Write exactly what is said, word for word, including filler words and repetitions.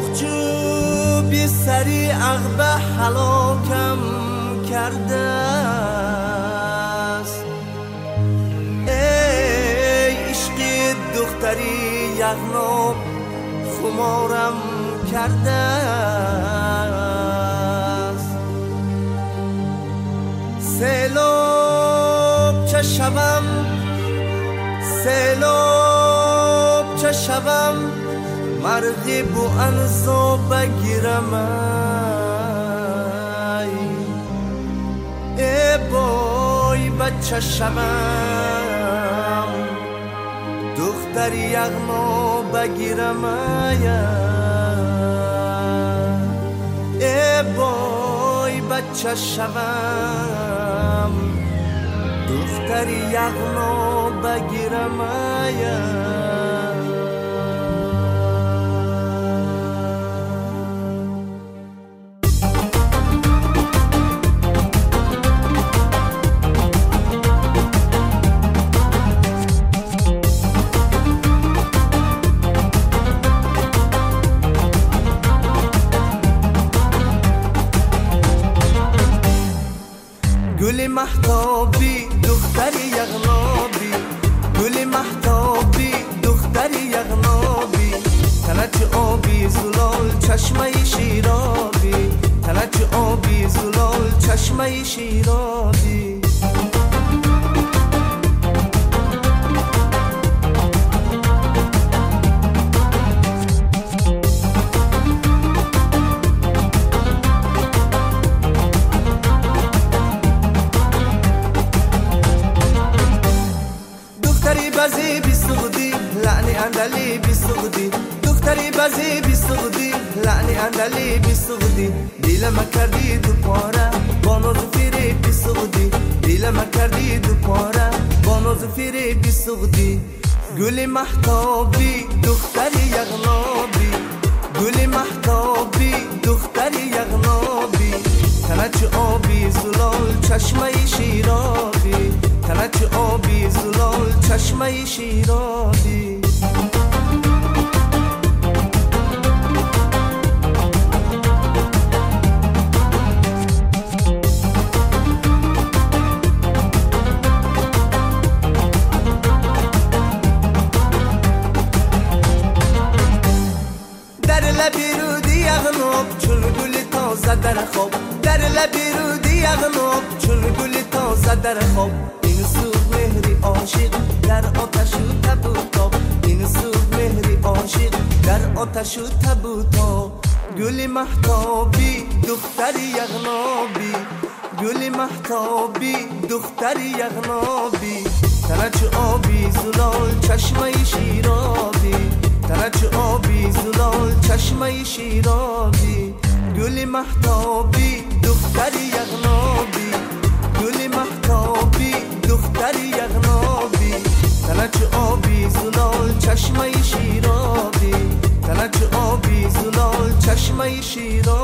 آخجو بی سری عقب حلاکم کرده است. ای عشقی دختری یغناب خمارم کرده است. سیلاب چه شوم سیلاب چه شوم مرغی بو انزا بگیرم. ای بای بچه شوم دختری یغما بگیرم. ای بای بچه شوم دختری یغما بگیرم. گل مهتابی دختری یغنابی، گل مهتابی دختری یغنابی، تنت آبی زلال چشمه شیرابی، تنت آبی زلال چشمه شیرابی. بازی بی سعودی لعنی اندلی بی سعودی، دختری بازی بی سعودی لعنی اندلی بی سعودی. دیل ما کردی دو پاره با ناز فیری بی سعودی، دیل ما کردی دو پاره با ناز فیری بی سعودی. گل مهتابی دختری یغنابی، گل مهتابی دختری یغنابی، تنت آبی زلال چشمه شیرابی، تنت آبی زلال چشمه شیرابی. در لبی رودی یغناب چون گل تازه در خواب، در لبی رودی یغناب چون گل تازه در خواب. این سوز مهری عاشق در آتش و تبوتاب، این سوز مهری عاشق در آتش و تبوتاب. گل مهتابی دختری یغنابی، گل مهتابی دختری یغنابی، تنت آبی زلال چشمه شیرابی، تنت آبی زلال چشمه شیرابی. گل مهتابی دختری یغنابی، گل مهتابی دختری یغنابی، تنت آبی زلال چشمه شیرابی، تنت آبی زلال چشمه شیرابی.